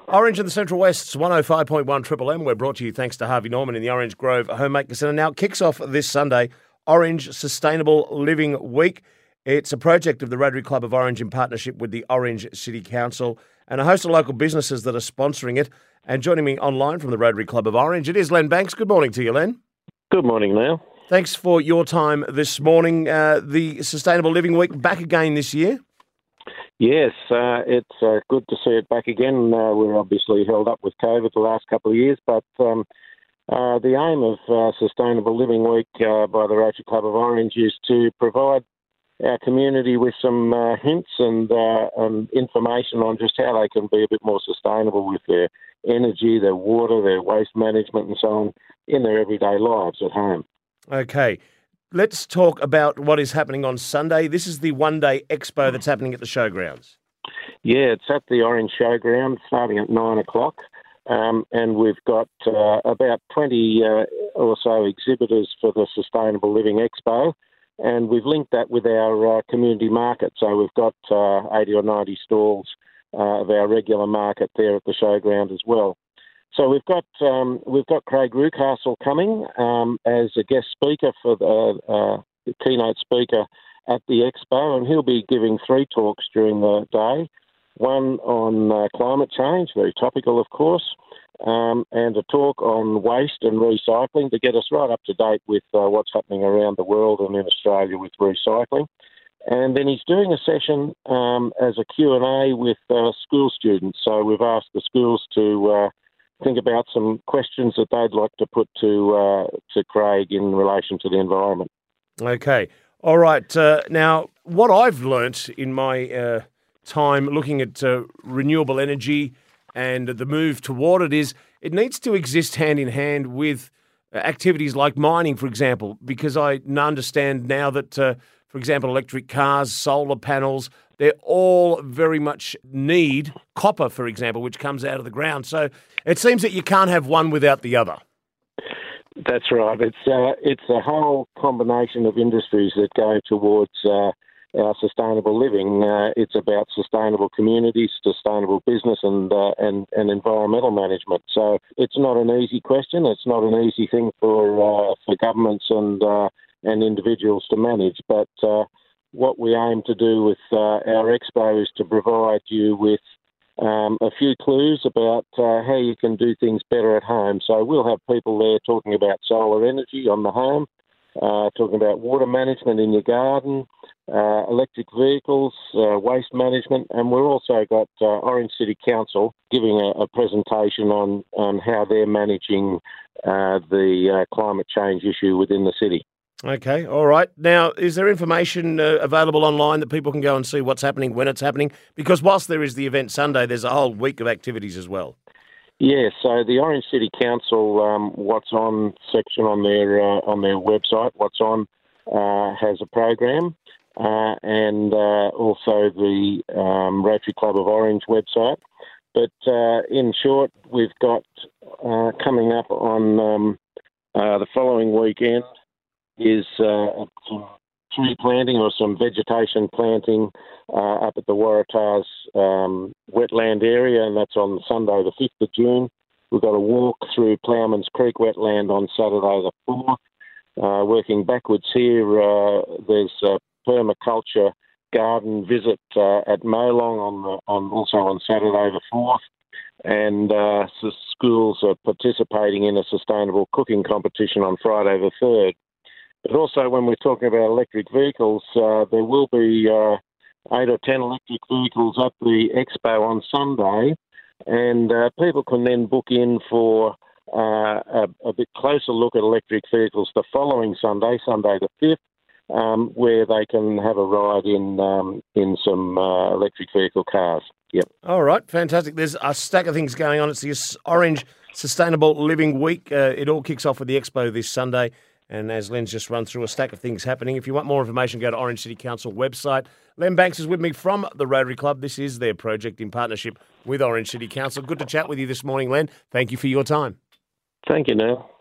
Orange in the Central West's 105.1 Triple M. We're brought to you thanks to Harvey Norman in the Orange Grove Homemaker Centre. Now, it kicks off this Sunday, Orange Sustainable Living Week. It's a project of the Rotary Club of Orange in partnership with the Orange City Council and a host of local businesses that are sponsoring it. And joining me online from the Rotary Club of Orange, it is Len Banks. Good morning to you, Len. Good morning, Neil. Thanks for your time this morning. The Sustainable Living Week back again this year. Yes, it's good to see it back again. We're obviously held up with COVID the last couple of years, but the aim of Sustainable Living Week by the Rotary Club of Orange is to provide our community with some hints and information on just how they can be a bit more sustainable with their energy, their water, their waste management and so on in their everyday lives at home. Okay. Let's talk about what is happening on Sunday. This is the one-day expo that's happening at the showgrounds. Yeah, it's at the Orange Showground starting at 9 o'clock. And we've got about 20 or so exhibitors for the Sustainable Living Expo. And we've linked that with our community market. So we've got 80 or 90 stalls of our regular market there at the showground as well. So we've got Craig Rucastle coming as a guest speaker for the keynote speaker at the expo, and he'll be giving 3 talks during the day. One on climate change, very topical, of course, and a talk on waste and recycling to get us right up to date with what's happening around the world and in Australia with recycling. And then he's doing a session as a Q&A with school students. So we've asked the schools to think about some questions that they'd like to put to Craig in relation to the environment. Okay. All right. Now, what I've learnt in my time looking at renewable energy and the move toward it is it needs to exist hand in hand with activities like mining, for example, because I understand now that, for example, electric cars, solar panels, they all very much need copper, for example, which comes out of the ground. So it seems that you can't have one without the other. That's right. It's a whole combination of industries that go towards our sustainable living. It's about sustainable communities, sustainable business, and environmental management. So it's not an easy question. It's not an easy thing for governments and individuals to manage. But what we aim to do with our expo is to provide you with a few clues about how you can do things better at home. So we'll have people there talking about solar energy on the home, talking about water management in your garden, electric vehicles, waste management, and we've also got Orange City Council giving a presentation on how they're managing the climate change issue within the city. Okay, all right. Now, is there information available online that people can go and see what's happening, when it's happening? Because whilst there is the event Sunday, there's a whole week of activities as well. Yeah, so the Orange City Council What's On section on their website, What's On, has a program, and also the Rotary Club of Orange website. But in short, we've got coming up on the following weekend is some tree planting or some vegetation planting up at the Waratahs wetland area, and that's on Sunday the 5th of June. We've got a walk through Ploughman's Creek wetland on Saturday the 4th. Working backwards here, there's a permaculture garden visit at Molong also on Saturday the 4th. And the schools are participating in a sustainable cooking competition on Friday the 3rd. But also, when we're talking about electric vehicles, there will be 8 or 10 electric vehicles at the expo on Sunday, and people can then book in for a bit closer look at electric vehicles the following Sunday, Sunday the 5th, where they can have a ride in some electric vehicle cars. Yep. All right, fantastic. There's a stack of things going on. It's the Orange Sustainable Living Week. It all kicks off with the expo this Sunday. And as Len's just run through a stack of things happening, if you want more information, go to Orange City Council website. Len Banks is with me from the Rotary Club. This is their project in partnership with Orange City Council. Good to chat with you this morning, Len. Thank you for your time. Thank you, Neil.